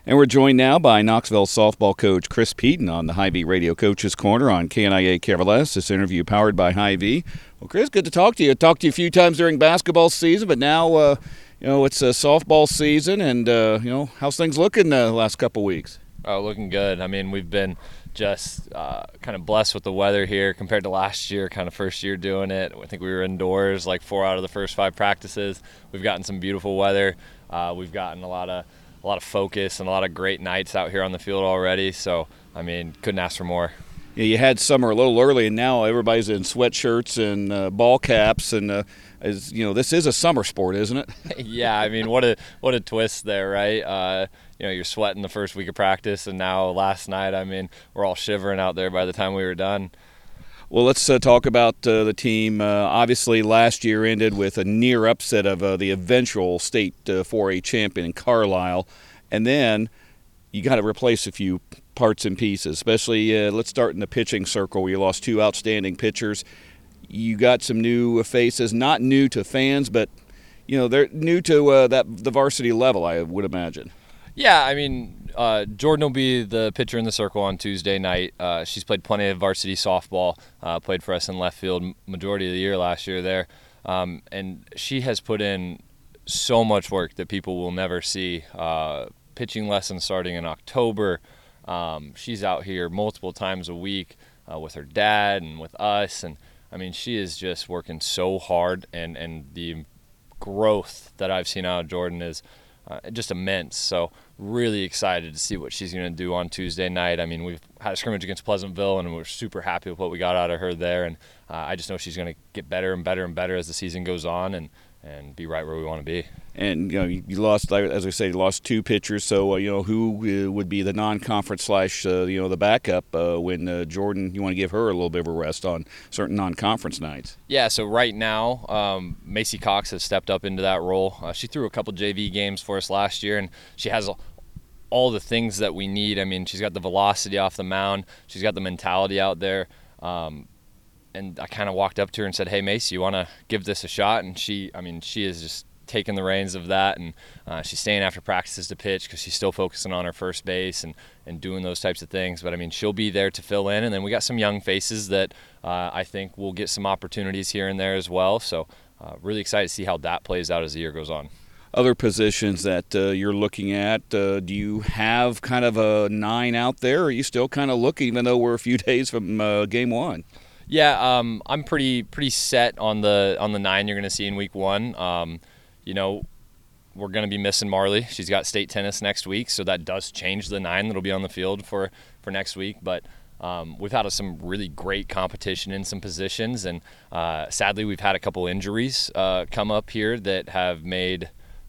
And we're joined now by Knoxville softball coach Chris Peden on the Hy-Vee Radio Coaches Corner on KNIA KRLS. This interview powered by Hy-Vee. Well, Chris, good to talk to you. I talked to you a few times during basketball season, but now, it's a softball season, and, how's things looking the last couple weeks? Oh, looking good. I mean, we've been just kind of blessed with the weather here compared to last year, kind of first year doing it. I think we were indoors like 4 out of the first 5 practices. We've gotten some beautiful weather. We've gotten a lot of focus and a lot of great nights out here on the field already. So, I mean, couldn't ask for more. Yeah, you had summer a little early, and now everybody's in sweatshirts and ball caps, and this is a summer sport, isn't it? Yeah, I mean, what a twist there, right? You're sweating the first week of practice, and now last night, I mean, we're all shivering out there by the time we were done. Well, let's talk about the team. Obviously, last year ended with a near upset of the eventual state 4A champion in Carlisle. And then you got to replace a few parts and pieces, especially let's start in the pitching circle where you lost 2 outstanding pitchers. You got some new faces, not new to fans, but, they're new to the varsity level, I would imagine. Yeah, I mean, Jordan will be the pitcher in the circle on Tuesday night. She's played plenty of varsity softball, played for us in left field majority of the year last year there. And she has put in so much work that people will never see. Pitching lessons starting in October. She's out here multiple times a week with her dad and with us. And, I mean, she is just working so hard. And the growth that I've seen out of Jordan is just immense. So really excited to see what she's going to do on Tuesday night. I mean, we've had a scrimmage against Pleasantville, and we're super happy with what we got out of her there. And I just know she's going to get better and better and better as the season goes on and be right where we want to be. And, you lost, as I say, you lost 2 pitchers. So, who would be the non-conference / the backup when Jordan, you want to give her a little bit of a rest on certain non-conference nights? Yeah, so right now, Macy Cox has stepped up into that role. She threw a couple JV games for us last year, and she has all the things that we need. I mean, she's got the velocity off the mound. She's got the mentality out there. And I kind of walked up to her and said, "Hey, Macy, you want to give this a shot?" And she is just taking the reins of that, and she's staying after practices to pitch because she's still focusing on her first base and doing those types of things. But, I mean, she'll be there to fill in. And then we got some young faces that I think will get some opportunities here and there as well. So really excited to see how that plays out as the year goes on. Other positions that you're looking at, do you have kind of a 9 out there, or are you still kind of looking, even though we're a few days from game 1? Yeah, I'm pretty set on the 9 you're going to see in week 1. We're going to be missing Marley. She's got state tennis next week, so that does change the 9 that'll be on the field for next week. But we've had some really great competition in some positions, and sadly we've had a couple injuries come up here that have made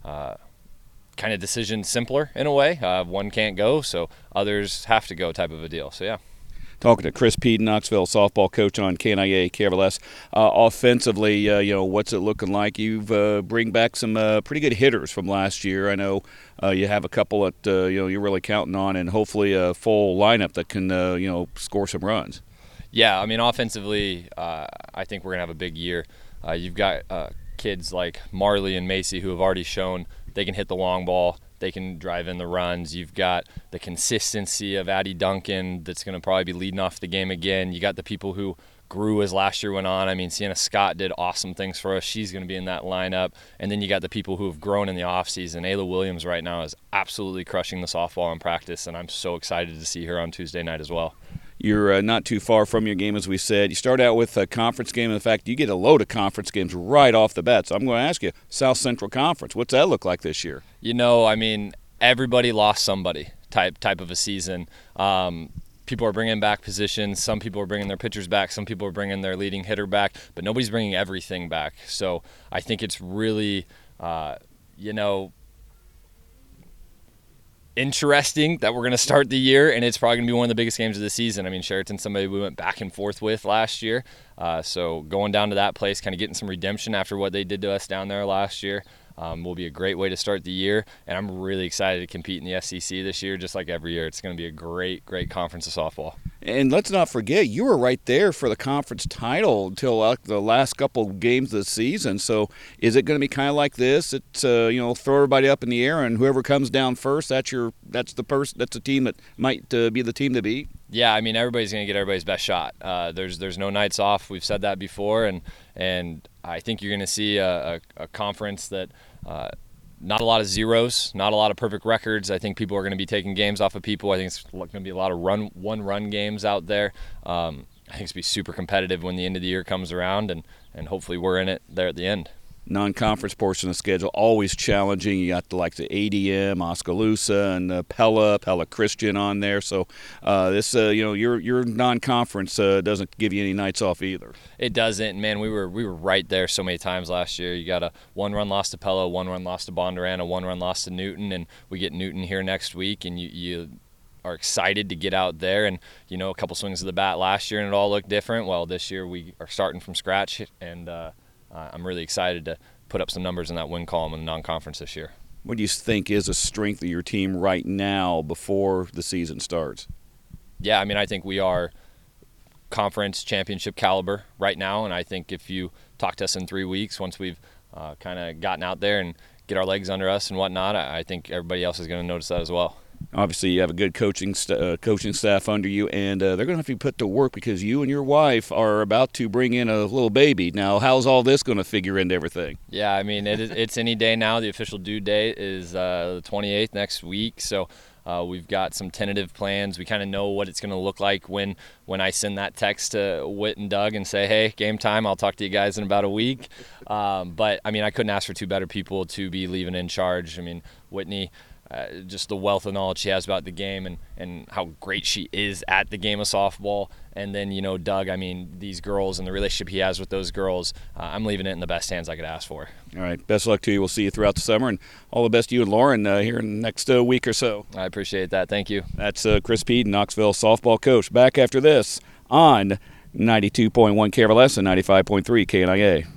kind of decisions simpler in a way. One can't go, so others have to go type of a deal. So, yeah. Talking to Chris Peden, Knoxville softball coach on KNIA KRLS. Offensively, what's it looking like? You've bring back some pretty good hitters from last year. I know you have a couple that you're really counting on, and hopefully a full lineup that can score some runs. Yeah, I mean, offensively, I think we're gonna have a big year. You've got kids like Marley and Macy who have already shown they can hit the long ball. They can drive in the runs. You've got the consistency of Addie Duncan that's going to probably be leading off the game again. You got the people who grew as last year went on. I mean, Sienna Scott did awesome things for us. She's going to be in that lineup. And then you got the people who have grown in the offseason. Ayla Williams right now is absolutely crushing the softball in practice, and I'm so excited to see her on Tuesday night as well. You're not too far from your game, as we said. You start out with a conference game. In fact, you get a load of conference games right off the bat. So I'm going to ask you, South Central Conference, what's that look like this year? I mean, everybody lost somebody type of a season. People are bringing back positions. Some people are bringing their pitchers back. Some people are bringing their leading hitter back. But nobody's bringing everything back. So I think it's really, interesting that we're going to start the year, and it's probably going to be one of the biggest games of the season. I mean, Sheraton's somebody we went back and forth with last year. So going down to that place, kind of getting some redemption after what they did to us down there last year, will be a great way to start the year. And I'm really excited to compete in the SEC this year, just like every year. It's going to be a great, great conference of softball. And let's not forget, you were right there for the conference title until the last couple games of the season. So is it going to be kind of like this? It's throw everybody up in the air, and whoever comes down first, that's the team that might be the team to beat. Yeah, I mean, everybody's going to get everybody's best shot. There's no nights off. We've said that before, and I think you're going to see a conference that not a lot of zeros, not a lot of perfect records. I think people are going to be taking games off of people. I think it's going to be a lot of one-run games out there. I think it's going to be super competitive when the end of the year comes around, and hopefully we're in it there at the end. Non-conference portion of the schedule always challenging. You got the ADM, Oskaloosa, and Pella Christian on there. So your non-conference doesn't give you any nights off either. It doesn't. Man, we were right there so many times last year. You got a 1-run loss to Pella, 1-run loss to Bondurant, a 1-run loss to Newton, and we get Newton here next week, and you are excited to get out there. And a couple swings of the bat last year and it all looked different. Well, this year we are starting from scratch, and I'm really excited to put up some numbers in that win column in the non-conference this year. What do you think is a strength of your team right now before the season starts? Yeah, I mean, I think we are conference championship caliber right now, and I think if you talk to us in 3 weeks, once we've kind of gotten out there and get our legs under us and whatnot, I think everybody else is going to notice that as well. Obviously, you have a good coaching staff under you, and they're going to have to be put to work because you and your wife are about to bring in a little baby. Now, how's all this going to figure into everything? Yeah, I mean, it's any day now. The official due date is the 28th next week, so we've got some tentative plans. We kind of know what it's going to look like when I send that text to Whit and Doug and say, hey, game time, I'll talk to you guys in about a week. But, I mean, I couldn't ask for two better people to be leaving in charge. I mean, Whitney, just the wealth of knowledge she has about the game and how great she is at the game of softball. And then, Doug, I mean, these girls and the relationship he has with those girls, I'm leaving it in the best hands I could ask for. All right. Best of luck to you. We'll see you throughout the summer, and all the best to you and Lauren here in the next week or so. I appreciate that. Thank you. That's Chris Pede, Knoxville softball coach. Back after this on 92.1 KRLS and 95.3 KNIA.